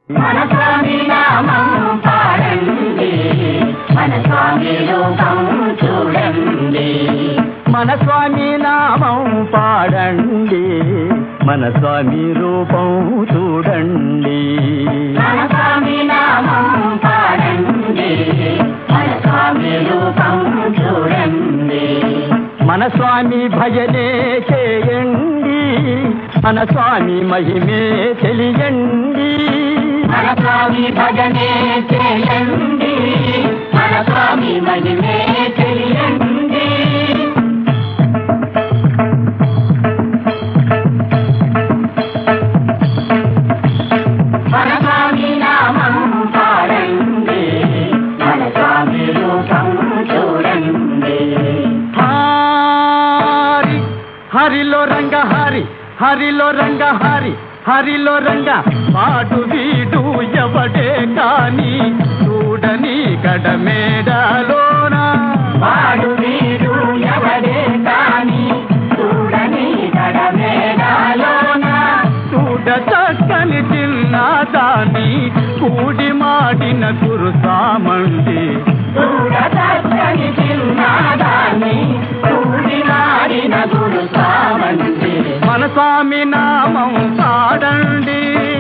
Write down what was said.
మన స్వామి నామం పాడండి, మన స్వామి రూపం చూడండి. మన స్వామి నామం పాడండి, మన స్వామి రూపం చూడండి. మన స్వామి నామం పాడండి, మన స్వామి రూపం చూడండి. మన స్వామి భజనే చేయండి, మన స్వామి మహిమే తెలియండి. మన స్వామి భజనే చేయండి, మన స్వామి మహిమే తెలియండి. మన స్వామి నామం పాడండి, మన స్వామి రూపం చూడండి. హరి హరిలో రంగ హరి, హరిలో రంగ హరి, హరిలో రంగ పాడు వీడు ఎవడే కాని చూడని గడమేడలోన. వాడు వీడు ఎవడే కాని చూడని గడమేడలోన. చూడ చక్కని చిన్నదాని కూడి మాడిన కురుసామండి. చూడ చక్కని చిన్నదాన్ని కూడి మాడిన గురు సామండి. మన స్వామి నామం పాడండి,